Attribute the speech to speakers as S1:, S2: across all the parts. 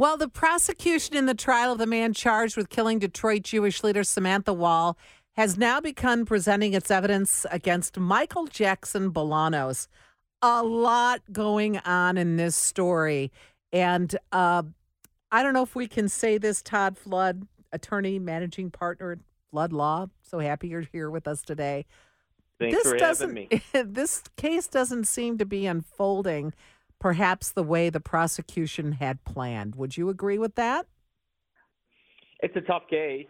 S1: Well, the prosecution in the trial of the man charged with killing Detroit Jewish leader Samantha Wall has now begun presenting its evidence against Michael Jackson Bolanos. A lot going on in this story. And I don't know if we can say this, Todd Flood, attorney, managing partner at Flood Law. So happy you're here with us today.
S2: Thanks for having me.
S1: This case doesn't seem to be unfolding perhaps the way the prosecution had planned. Would you agree with that?
S2: It's a tough case.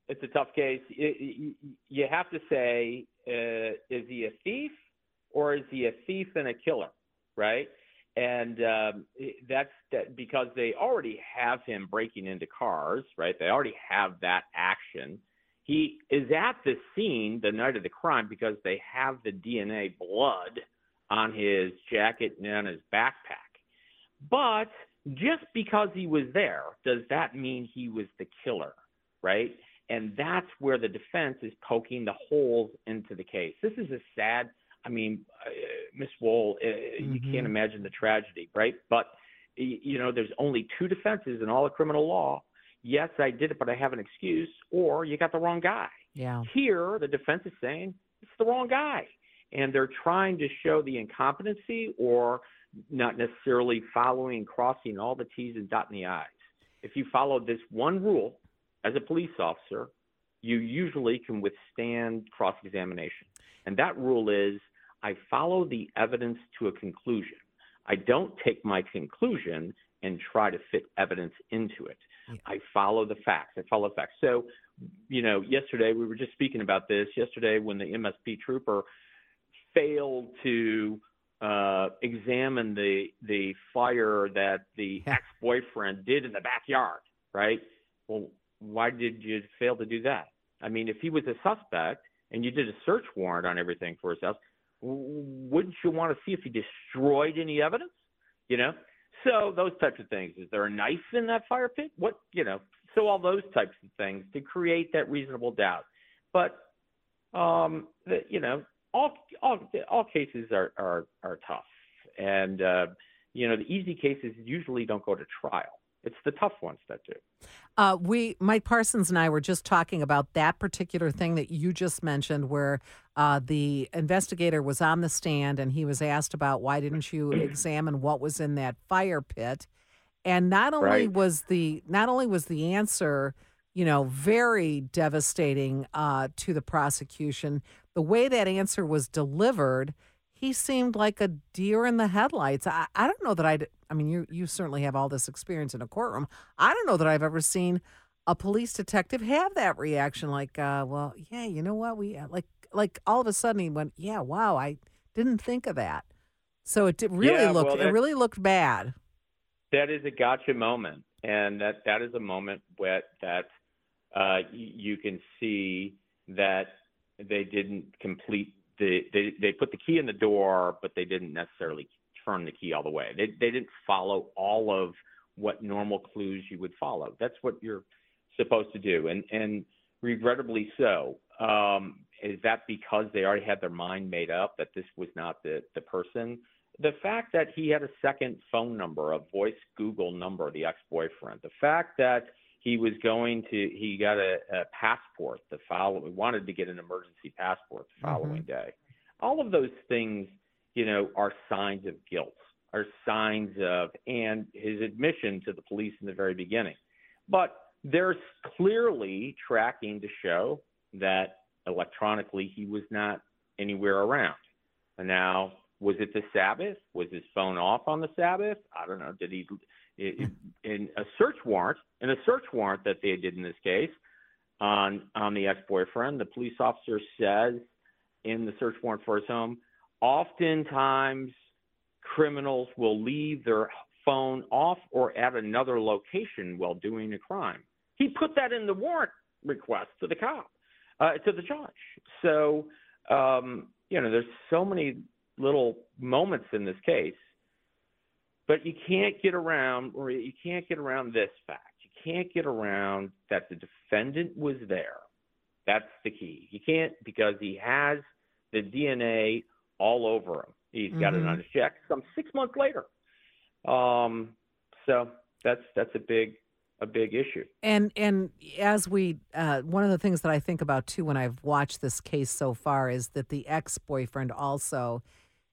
S2: You have to say, is he a thief or is he a thief and a killer, right? And that's because they already have him breaking into cars, right? They already have that action. He is at the scene the night of the crime because they have the DNA blood on his jacket and on his backpack. But just because he was there, does that mean he was the killer, right? And that's where the defense is poking the holes into the case. This is a sad, Miss Wohl, you can't imagine the tragedy, right? But, there's only two defenses in all of criminal law. Yes, I did it, but I have an excuse, or you got the wrong guy.
S1: Yeah.
S2: Here, the defense is saying it's the wrong guy. And they're trying to show the incompetency or not necessarily following, crossing all the T's and dotting the I's. If you follow this one rule as a police officer, you usually can withstand cross-examination. And that rule is I follow the evidence to a conclusion. I don't take my conclusion and try to fit evidence into it. Yeah. I follow the facts. So, yesterday we were just speaking about this. Yesterday when the MSP trooper failed to examine the fire that the ex-boyfriend did in the backyard, right? Well, why did you fail to do that? If he was a suspect and you did a search warrant on everything for his house, wouldn't you want to see if he destroyed any evidence? So those types of things. Is there a knife in that fire pit? So all those types of things to create that reasonable doubt. But, all cases are tough. And, the easy cases usually don't go to trial. It's the tough ones that do.
S1: Mike Parsons and I were just talking about that particular thing that you just mentioned where the investigator was on the stand and he was asked about why didn't you examine what was in that fire pit? And not only was the answer, very devastating to the prosecution, the way that answer was delivered, he seemed like a deer in the headlights. I don't know that you certainly have all this experience in a courtroom. I don't know that I've ever seen a police detective have that reaction like, well, yeah, you know what? We like all of a sudden he went, yeah, wow, I didn't think of that. So it really looked bad.
S2: That is a gotcha moment. And that is a moment that you can see that they didn't complete they put the key in the door, but they didn't necessarily turn the key all the way. They didn't follow all of what normal clues you would follow. That's what you're supposed to do. And regrettably so. Is that because they already had their mind made up that this was not the person? The fact that he had a second phone number, a voice Google number, the ex-boyfriend, the fact that he got a passport wanted to get an emergency passport the following day. All of those things, are signs of guilt, are signs of, and his admission to the police in the very beginning. But there's clearly tracking to show that electronically he was not anywhere around. And now, was it the Sabbath? Was his phone off on the Sabbath? I don't know. Did he? In a search warrant that they did in this case on the ex-boyfriend, the police officer says in the search warrant for his home, oftentimes criminals will leave their phone off or at another location while doing a crime. He put that in the warrant request to the judge. So, there's so many little moments in this case. But you can't get around this fact. You can't get around that the defendant was there. That's the key. You can't, because he has the DNA all over him. He's got it on his check some 6 months later. So that's a big issue.
S1: And as we one of the things that I think about too when I've watched this case so far is that the ex-boyfriend also,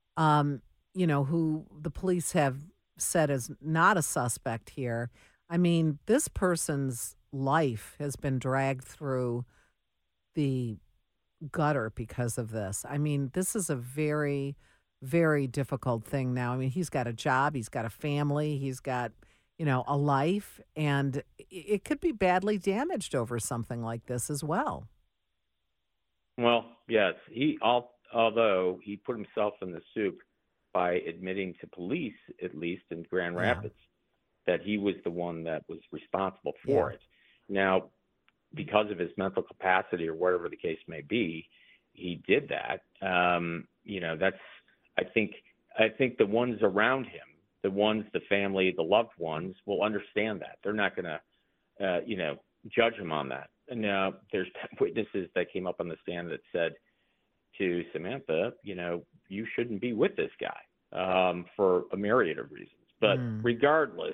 S1: who the police have said is not a suspect here. I mean, this person's life has been dragged through the gutter because of this. I mean, this is a very, very difficult thing now. I mean, he's got a job, he's got a family, he's got, a life, and it could be badly damaged over something like this as well.
S2: Well, yes, although he put himself in the soup by admitting to police, at least in Grand Rapids, that he was the one that was responsible for it. Now, because of his mental capacity or whatever the case may be, he did that. That's I think the ones around him, the family, the loved ones will understand that. They're not going to, judge him on that. And now there's witnesses that came up on the stand that said to Samantha, you shouldn't be with this guy for a myriad of reasons. But regardless,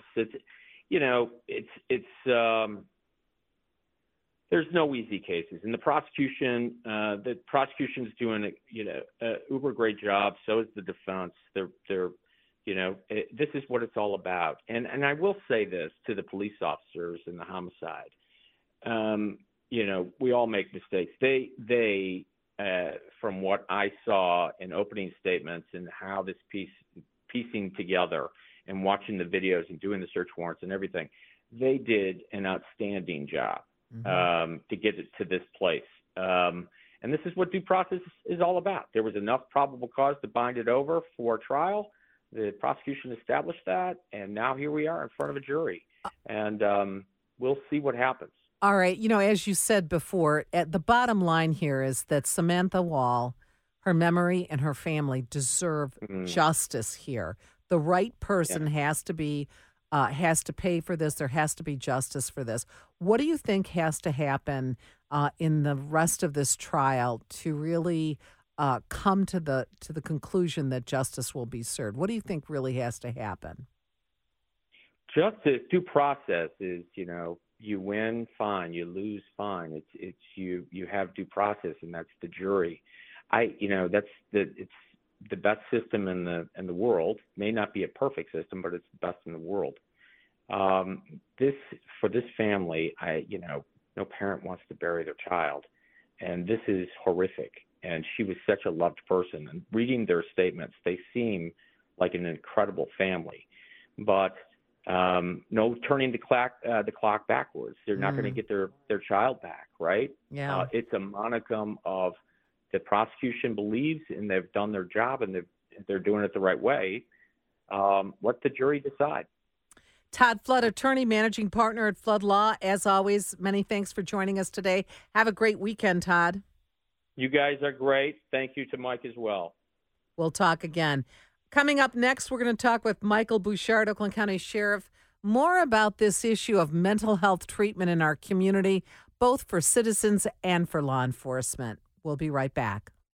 S2: there's no easy cases, and the prosecution's doing a uber great job. So is the defense. This is what it's all about. And I will say this to the police officers in the homicide. We all make mistakes. They from what I saw in opening statements and how this piecing together and watching the videos and doing the search warrants and everything, they did an outstanding job to get it to this place. And this is what due process is all about. There was enough probable cause to bind it over for trial. The prosecution established that, and now here we are in front of a jury. And we'll see what happens.
S1: All right. As you said before, at the bottom line here is that Samantha Wall, her memory and her family deserve justice here. The right person has to pay for this. There has to be justice for this. What do you think has to happen in the rest of this trial to really come to the conclusion that justice will be served? What do you think really has to happen?
S2: Justice, due process is, you win, fine. You lose, fine. It's you have due process, and that's the jury. It's the best system in the world. May not be a perfect system, but it's the best in the world. For this family, no parent wants to bury their child, and this is horrific. And she was such a loved person. And reading their statements, they seem like an incredible family. But no turning the clock backwards. They're not going to get their child back, right?
S1: Yeah.
S2: It's a monicum of the prosecution believes, and they've done their job, and they're doing it the right way. Let the jury decide.
S1: Todd Flood, attorney, managing partner at Flood Law. As always, many thanks for joining us today. Have a great weekend, Todd.
S2: You guys are great. Thank you to Mike as well.
S1: We'll talk again. Coming up next, we're going to talk with Michael Bouchard, Oakland County Sheriff, more about this issue of mental health treatment in our community, both for citizens and for law enforcement. We'll be right back.